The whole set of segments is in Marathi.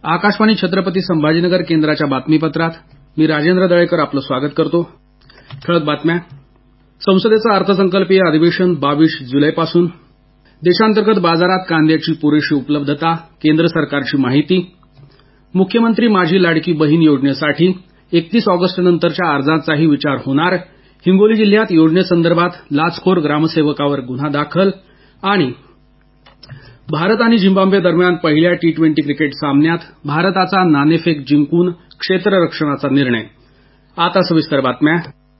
आकाशवाणी छत्रपती संभाजीनगर केंद्राच्या बातमीपत्रात मी राजेंद्र दळेकर आपलं स्वागत करतो. ठळक बातम्या. संसदेचं अर्थसंकल्पीय अधिवेशन 22 जुलैपासून. देशांतर्गत बाजारात कांद्याची पुरेशी उपलब्धता, केंद्र सरकारची माहिती. मुख्यमंत्री माझी लाडकी बहीण योजनेसाठी 31 ऑगस्टनंतरच्या अर्जांचाही विचार होणार. हिंगोली जिल्ह्यात योजनेसंदर्भात लाचखोर ग्रामसेवकावर गुन्हा दाखल. आणि भारत आणि झिम्बाब्वे दरम्यान पहिल्या T20 क्रिकेट सामन्यात भारताचा नाणेफेक जिंकून क्षेत्ररक्षणाचा निर्णय. आता सविस्तर बातम्या.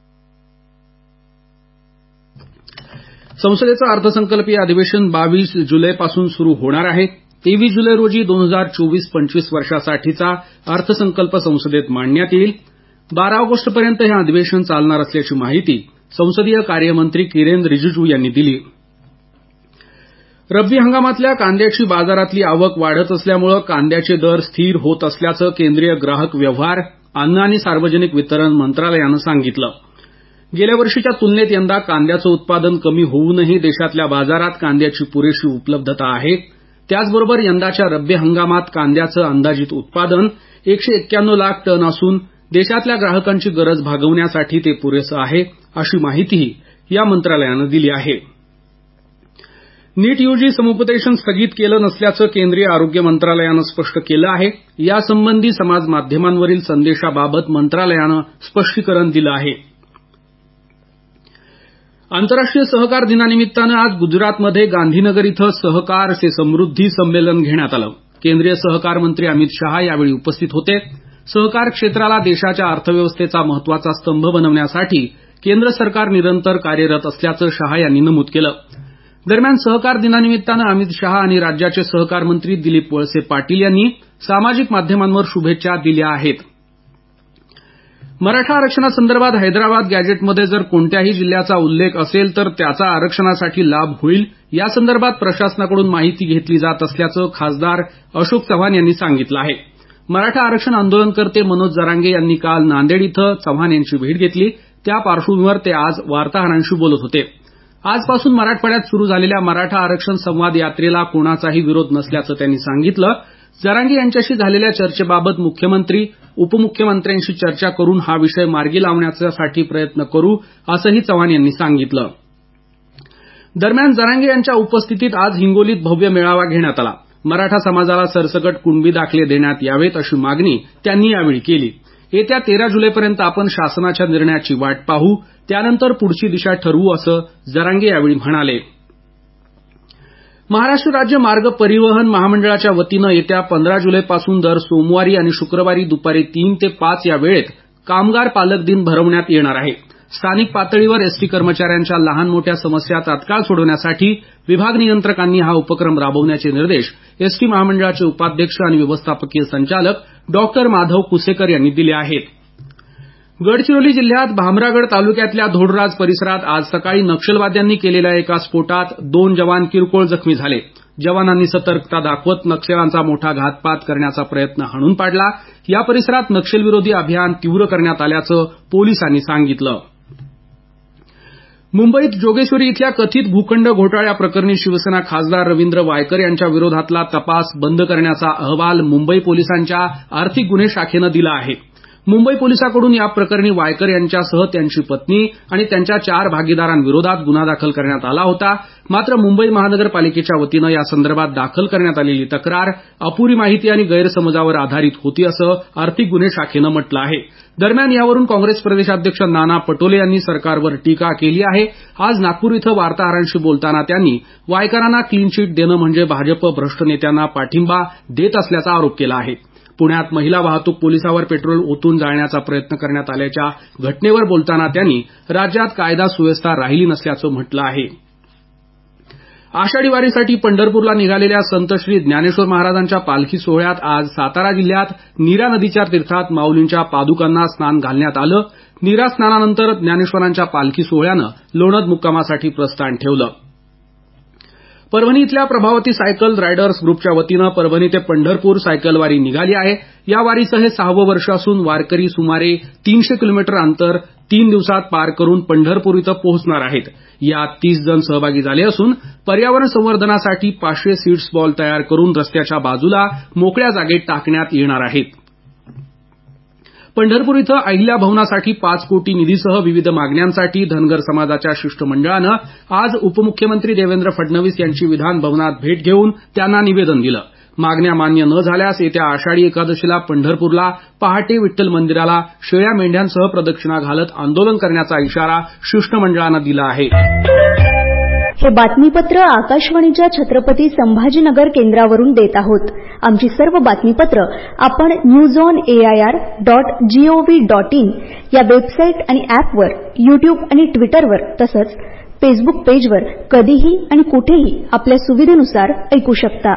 संसदेचं अर्थसंकल्पीय अधिवेशन 22 जुलैपासून सुरू होणार आहे. 23 जुलै रोजी 2024-25 वर्षासाठीचा अर्थसंकल्प संसदेत मांडण्यात येईल. 12 ऑगस्टपर्यंत हे अधिवेशन चालणार असल्याची माहिती संसदीय कार्यमंत्री किरेन रिजिजू यांनी दिली. रब्बी हंगामातल्या कांद्याची बाजारातली आवक वाढत असल्यामुळे कांद्याचे दर स्थिर होत असल्याचं केंद्रीय ग्राहक व्यवहार, अन्न आणि सार्वजनिक वितरण मंत्रालयानं सांगितलं. गेल्या वर्षीच्या तुलनेत यंदा कांद्याचं उत्पादन कमी होऊनही देशातल्या बाजारात कांद्याची पुरेशी उपलब्धता आहे. त्याचबरोबर यंदाच्या रब्बी हंगामात कांद्याचं अंदाजित उत्पादन 191 लाख टन असून देशातल्या ग्राहकांची गरज भागवण्यासाठी ते पुरेसं आहे, अशी माहितीही या मंत्रालयानं दिली आहे. नीट यूजी समुपदेशन स्थगित केलं नसल्याचं केंद्रीय आरोग्य मंत्रालयानं स्पष्ट केलं आहे. यासंबंधी समाज माध्यमांवरील संदेशाबाबत मंत्रालयानं स्पष्टीकरण दिलं आहे. आंतरराष्ट्रीय सहकार दिनानिमित्तानं आज गुजरातमध्ये गांधीनगर इथं सहकार से समृद्धी संमेलन घेण्यात आलं. केंद्रीय सहकार मंत्री अमित शहा यावेळी उपस्थित होते. सहकार क्षेत्राला देशाच्या अर्थव्यवस्थेचा महत्वाचा स्तंभ बनवण्यासाठी केंद्र सरकार निरंतर कार्यरत असल्याचं शहा यांनी नमूद केलं. दरम्यान सहकार दिनानिमित्तानं अमित शहा आणि राज्याचे सहकार मंत्री दिलीप वळसे पाटील यांनी सामाजिक माध्यमांवर शुभेच्छा दिल्या आहेत. मराठा आरक्षणासंदर्भात हैदराबाद गॅजेटमध्ये जर कोणत्याही जिल्ह्याचा उल्लेख असेल तर त्याचा आरक्षणासाठी लाभ होईल, यासंदर्भात प्रशासनाकडून माहिती घेतली जात असल्याचं खासदार अशोक चव्हाण यांनी सांगितलं आहे. मराठा आरक्षण आंदोलनकर्ते मनोज जरांगे यांनी काल नांदेड इथं चव्हाण यांची भेट घेतली. त्या पार्श्वभूमीवर ते आज वार्ताहरांशी बोलत होते. आजपासून मराठवाड्यात सुरू झालेल्या मराठा आरक्षण संवाद यात्रेला कोणाचाही विरोध नसल्याचं त्यांनी सांगितलं. जरांगे यांच्याशी झालेल्या चर्चेबाबत मुख्यमंत्री, उपमुख्यमंत्र्यांशी चर्चा करून हा विषय मार्गी लावण्यासाठी प्रयत्न करू, असंही चव्हाण यांनी सांगितलं. दरम्यान जरांगे यांच्या उपस्थितीत आज हिंगोलीत भव्य मेळावा घेण्यात आला. मराठा समाजाला सरसकट कुणबी दाखले देण्यात यावेत अशी मागणी त्यांनी यावेळी केली. येत्या 13 जुलैपर्यंत आपण शासनाच्या निर्णयाची वाट पाहू, त्यानंतर पुढची दिशा ठरवू, असं जरांगे यावेळी म्हणाले. महाराष्ट्र राज्य मार्ग परिवहन महामंडळाच्या वतीनं येत्या 15 जुलैपासून दर सोमवारी आणि शुक्रवारी दुपारी 3 ते 5 या वेळेत कामगार पालक दिन भरवण्यात येणार आहे. स्थानिक पातळीवर एसटी कर्मचाऱ्यांच्या लहान मोठ्या समस्या तात्काळ सोडवण्यासाठी विभाग नियंत्रकांनी हा उपक्रम राबवण्याचे निर्देश एसटी महामंडळाचे उपाध्यक्ष आणि व्यवस्थापकीय संचालक डॉक्टर माधव कुसेकर यांनी दिले आहेत. गडचिरोली जिल्ह्यात भामरागड तालुक्यातल्या धोडराज परिसरात आज सकाळी नक्षलवाद्यांनी केलेल्या एका स्फोटात 2 जवान किरकोळ जखमी झाले. जवानांनी सतर्कता दाखवत नक्षल्यांचा मोठा घातपात करण्याचा प्रयत्न हाणून पाडला. या परिसरात नक्षलविरोधी अभियान तीव्र करण्यात आल्याचं पोलिसांनी सांगितलं. मुंबईत जोगेश्वरी इथल्या कथित भूखंड घोटाळ्याप्रकरणी शिवसेना खासदार रवींद्र वायकर यांच्या विरोधातला तपास बंद करण्याचा अहवाल मुंबई पोलिसांच्या आर्थिक गुन्हे शाखेनं दिला आहे. मुंबई पोलिसांकडून या प्रकरणी वायकर यांच्यासह त्यांची पत्नी आणि त्यांच्या 4 भागीदारांविरोधात गुन्हा दाखल करण्यात आला होता. मात्र मुंबई महानगरपालिकेच्या वतीनं यासंदर्भात दाखल करण्यात आलेली तक्रार अपुरी माहिती आणि गैरसमजावर आधारित होती, असं आर्थिक गुन्हे शाखेनं म्हटलं आहे. दरम्यान यावरून काँग्रेस प्रदेशाध्यक्ष नाना पटोले यांनी सरकारवर टीका केली आहे. आज नागपूर इथं वार्ताहरांशी बोलताना त्यांनी वायकरांना क्लीन चिट देणं म्हणजे भाजप भ्रष्ट नेत्यांना पाठिंबा देत असल्याचा आरोप केला आहे. पुण्यात महिला वाहतूक पोलिसावर पेट्रोल ओतून जाळण्याचा प्रयत्न करण्यात आल्याच्या घटनेवर बोलताना त्यांनी राज्यात कायदा सुव्यवस्था राहिली नसल्याचं म्हटलं आहे. आषाढी वारीसाठी पंढरपूरला निघालेल्या संत श्री ज्ञानेश्वर महाराजांच्या पालखी सोहळ्यात आज सातारा जिल्ह्यात नीरा नदीच्या तीर्थात माऊलींच्या पादुकांना स्नान घालण्यात आलं. नीरा स्नानानंतर ज्ञानेश्वरांच्या पालखी सोहळ्यानं लोणंद मुक्कामासाठी प्रस्थान ठेवलं. परभणी इथल्या प्रभावती सायकल रायडर्स ग्रुपच्या वतीनं परभणी ते पंढरपूर सायकलवारी निघाली आहे. या वारीचं हे 6वं वर्ष असून वारकरी सुमारे 300 किलोमीटर अंतर 3 दिवसात पार करून पंढरपूर इथं पोहोचणार आहेत. यात 30 जण सहभागी झाले असून पर्यावरण संवर्धनासाठी 500 सीड्स बॉल तयार करून रस्त्याच्या बाजूला मोकळ्या जागेत टाकण्यात येणार आहेत. पंढरपूर इथं अहिल्या भवनासाठी 5 कोटी निधीसह विविध मागण्यांसाठी धनगर समाजाच्या शिष्टमंडळानं आज उपमुख्यमंत्री देवेंद्र फडणवीस यांची विधान भवनात भेट घेऊन त्यांना निवेदन दिलं. मागण्या मान्य न झाल्यास येत्या आषाढी एकादशीला पंढरपूरला पहाटे विठ्ठल मंदिराला शेळ्या मेंढ्यांसह प्रदक्षिणा घालत आंदोलन करण्याचा इशारा शिष्टमंडळानं दिला आहे. हे बातमीपत्र आकाशवाणीच्या छत्रपती संभाजीनगर केंद्रावरून देत आहोत. आमची सर्व बातमीपत्र आपण newzoneair.gov.in या वेबसाईट आणि ॲपवर, YouTube आणि ट्विटरवर तसंच फेसबुक पेजवर कधीही आणि कुठेही आपल्या सुविधेनुसार ऐकू शकता.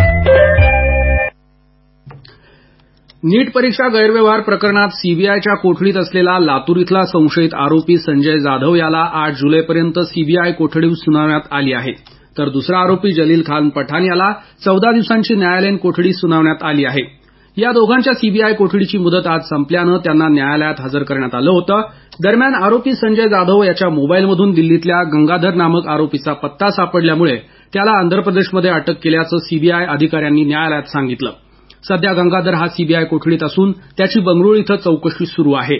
नीट परीक्षा गैरव्यवहार प्रकरणात सीबीआयच्या कोठडीत असलेला लातूर इथला संशयित आरोपी संजय जाधव याला 8 जुलैपर्यंत सीबीआय कोठडीत सुनावण्यात आली आहे. तर दुसरा आरोपी जलील खान पठाण याला 14 दिवसांची न्यायालयीन कोठडी सुनावण्यात आली आहे. या दोघांच्या सीबीआय कोठडीची मुदत आज संपल्यानं त्यांना न्यायालयात हजर करण्यात आलं होतं. दरम्यान आरोपी संजय जाधव याच्या मोबाईलमधून दिल्लीतल्या गंगाधर नामक आरोपीचा पत्ता सापडल्यामुळे त्याला आंध्र प्रदेशमध्ये अटक केल्याचं सीबीआय अधिकाऱ्यांनी न्यायालयात सांगितलं. सध्या गंगाधर हा सीबीआय कोठडीत असून त्याची बंगळुरू इथं चौकशी सुरू आहे.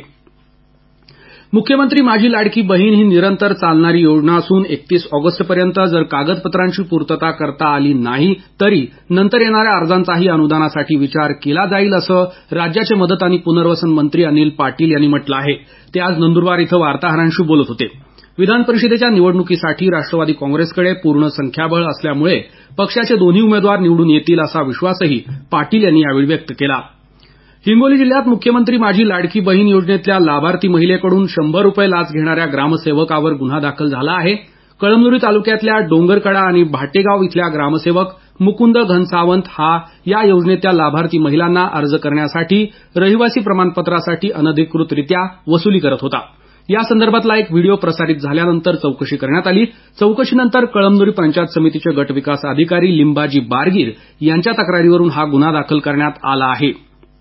मुख्यमंत्री माझी लाडकी बहीण ही निरंतर चालणारी योजना असून 31 ऑगस्टपर्यंत जर कागदपत्रांची पूर्तता करता आली नाही तरी नंतर येणाऱ्या अर्जांचाही अनुदानासाठी विचार केला जाईल असं राज्याचे मदत आणि पुनर्वसन मंत्री अनिल पाटील यांनी म्हटलं आहे. ते आज नंदुरबार इथं वार्ताहरांशी बोलत होते. विधान परिषदेच्या निवडणुकीसाठी राष्ट्रवादी काँग्रेसकडे पूर्ण संख्याबळ असल्यामुळे पक्षाचे दोन्ही उमेदवार निवडून येतील असा विश्वासही पाटील यांनी यावेळी व्यक्त केला. हिंगोली जिल्ह्यात मुख्यमंत्री माझी लाडकी बहीण योजनेतल्या लाभार्थी महिलेकडून 100 रुपये लाच घेणाऱ्या ग्रामसेवकावर गुन्हा दाखल झाला आहे. कळमनुरी तालुक्यातल्या डोंगरकडा आणि भाटेगाव इथल्या ग्रामसेवक मुकुंद घनसावंत हा या योजनेतल्या लाभार्थी महिलांना अर्ज करण्यासाठी रहिवासी प्रमाणपत्रासाठी अनधिकृतरित्या वसुली करत होता. या संदर्भातला एक व्हिडिओ प्रसारित झाल्यानंतर चौकशी करण्यात आली. चौकशीनंतर कळमनुरी पंचायत समितीचे गटविकास अधिकारी लिंबाजी बारगीर यांच्या तक्रारीवरून हा गुन्हा दाखल करण्यात आला आहे.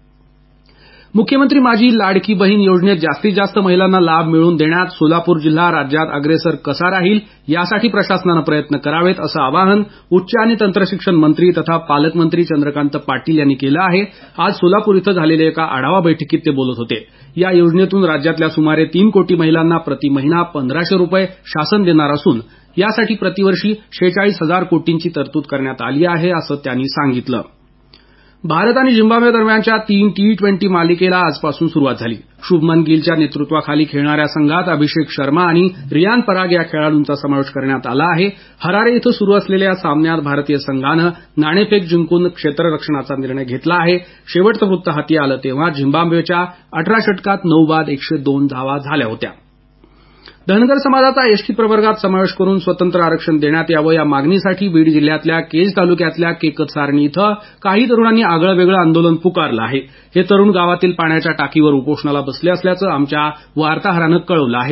मुख्यमंत्री माझी लाडकी बहीण योजनेत जास्तीत जास्त महिलांना लाभ मिळवून देण्यात सोलापूर जिल्हा राज्यात अग्रेसर कसा राहील यासाठी प्रशासनानं प्रयत्न करावेत असं आवाहन उच्च आणि तंत्रशिक्षण मंत्री तथा पालकमंत्री चंद्रकांत पाटील यांनी केलं आहे. आज सोलापूर इथं झालेल्या एका आढावा बैठकीत ते बोलत होते. या योजनेतून राज्यातल्या सुमारे 3 कोटी महिलांना प्रति महिना 1500 रुपये शासन देणार असून यासाठी प्रतिवर्षी 46,000 कोटींची तरतूद करण्यात आली आहे असं त्यांनी सांगितलं. भारत आणि झिम्बाब्वे दरम्यानच्या 3 T20 मालिकेला आजपासून सुरुवात झाली. शुभमन गिलच्या नेतृत्वाखाली खेळणाऱ्या संघात अभिषेक शर्मा आणि रियान पराग या खेळाडूंचा समावेश करण्यात आला आहे. हरारे इथं सुरू असलेल्या सामन्यात भारतीय संघानं नाणेफेक जिंकून क्षेत्ररक्षणाचा निर्णय घेतला आहे. शेवटचं वृत्त हाती आलं तेव्हा झिम्बाब्वेच्या 18 षटकात 9 बाद 102 धावा झाल्या होत्या. धनगर समाजाचा एसटी प्रवर्गात समावेश करून स्वतंत्र आरक्षण देण्यात यावं या मागणीसाठी बीड जिल्ह्यातल्या केज तालुक्यातल्या केकतसारणी इथं काही तरुणांनी आगळंवेगळं आंदोलन पुकारलं आहे. हे तरुण गावातील पाण्याच्या टाकीवर उपोषणाला बसले असल्याचं आमच्या वार्ताहरानं कळवलं आहे.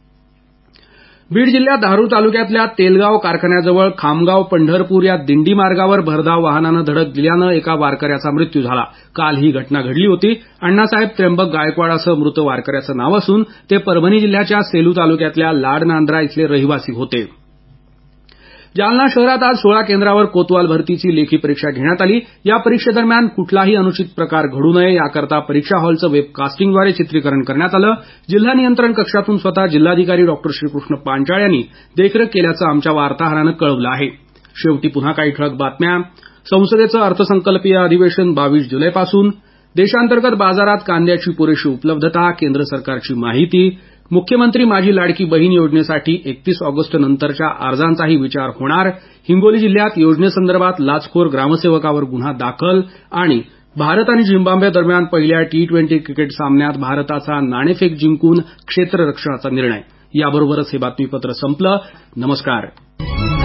बीड जिल्ह्यात धारूर तालुक्यातल्या तेलगाव कारखान्याजवळ खामगाव पंढरपूर या दिंडी मार्गावर भरधाव वाहनानं धडक दिल्यानं एका वारकऱ्याचा मृत्यू झाला. काल ही घटना घडली होती. अण्णासाहेब त्र्यंबक गायकवाड असं मृत वारकऱ्याचं नाव असून ते परभणी जिल्ह्याच्या सेलू तालुक्यातल्या लाडनांद्रा इथले रहिवासी होते. जालना शहरात आज 16 केंद्रावर कोतवाल भरतीची लेखी परीक्षा घेण्यात आली. या परीक्षेदरम्यान कुठलाही अनुचित प्रकार घडू नये याकरता परीक्षा हॉलचं वेबकास्टिंगद्वारे चित्रीकरण करण्यात आलं. जिल्हा नियंत्रण कक्षातून स्वतः जिल्हाधिकारी डॉ श्रीकृष्ण पांचाळ यांनी देखरेख केल्याचं आमच्या वार्ताहरानं कळवलं आहे. शेवटी पुन्हा काही ठळक बातम्या. संसदेचं अर्थसंकल्पीय अधिवेशन 22 जुलैपासून. देशांतर्गत बाजारात कांद्याची पुरेशी उपलब्धता, केंद्र सरकारची माहिती. मुख्यमंत्री माझी लाडकी बहीण योजनेसाठी 31 ऑगस्ट नंतरच्या अर्जांचाही विचार होणार. हिंगोली जिल्ह्यात योजनेसंदर्भात लाचखोर ग्रामसेवकावर गुन्हा दाखल. आणि भारत आणि झिम्बाब्वे दरम्यान पहिल्या T20 क्रिकेट सामन्यात भारताचा नाणेफेक जिंकून क्षेत्ररक्षणाचा निर्णय. याबरोबरच हे बातमीपत्र संपलं. नमस्कार.